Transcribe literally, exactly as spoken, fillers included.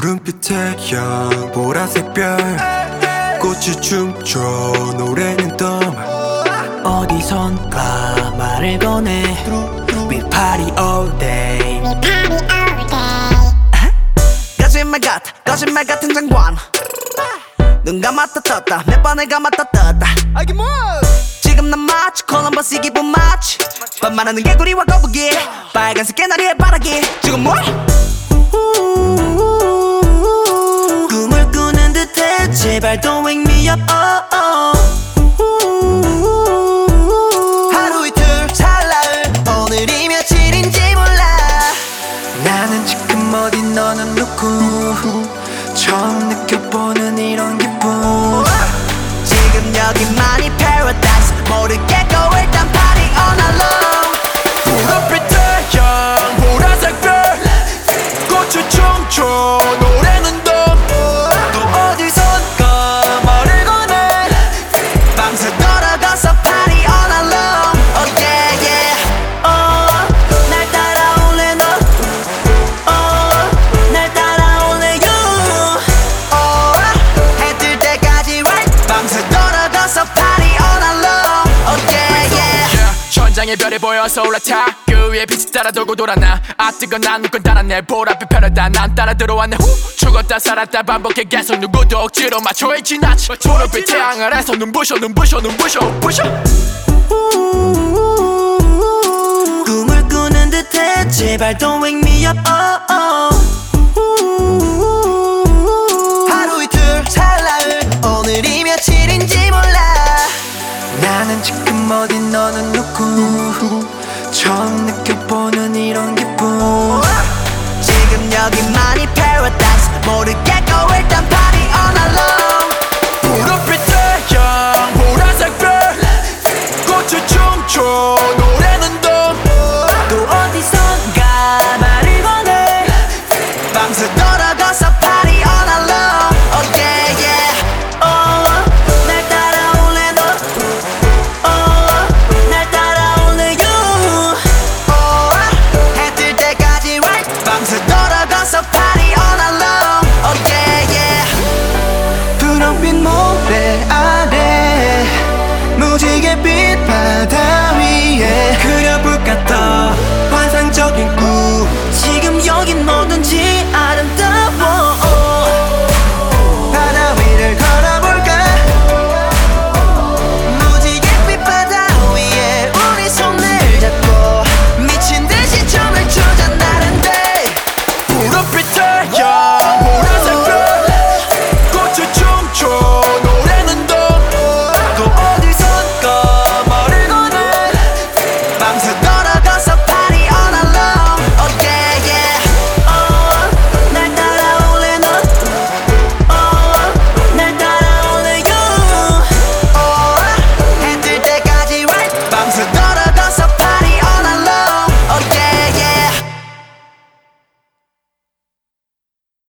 푸른빛 태양 보라색 별 꽃이 춤춰 노래는 덤 어디선가 말을 거네 We party all day We party all day 거짓말 같아 거짓말 같은 장관 눈 감았다 떴다 몇 번을 감았다 떴다 지금 난 마치 콜럼버스 기분 마치 반말하는 개구리와 거북이 빨간색 개나리의 바라기 지금 뭘? 꿈을 꾸는 듯해 제발 don't wake me up oh, oh. 하루 이틀 찰나을 오늘이 며칠인지 몰라 나는 지금 어디 너는 누구 처음 느껴보는 이런 기분 지금 여기만이 paradise 모르겠고 일단 party all night long 푸른빛 태양 보라색 별 꽃이 춤춰 노래는 덤또 어디선가 말을 거네 밤새 돌아가서 party all night long Oh yeah yeah oh, 날 따라올래 너 oh, 날 따라올래 you oh, 해 뜰 때까지 right 밤새 돌아가서 party all night long Oh yeah yeah 천장에 별이 보여서 올라타 그 위에 빛이 따라 돌고 돌아나 아 뜨거 난 누군 따라내 보랏빛 편하다 난 따라 들어왔네 후 죽었다 살았다 반복해 계속 누구도 억지로 맞춰해 지나쳐 푸른빛 태양 아래서 눈부셔 눈부셔 눈부셔 부셔 꿈을 꾸는 듯해 제발 don't wake me up oh, oh. 하루 이틀 찰나을 오늘이 며칠인지 몰라 나는 지금 어디 너는 누구 처음 느껴보는 이런 기분 지금 여기만이 paradise 모르겠고 일단 party all night long 푸른빛 태양 보라색 별 꽃이 춤춰 노래는 또 어디선가 말을 거네 밤새 돌아가서 party all night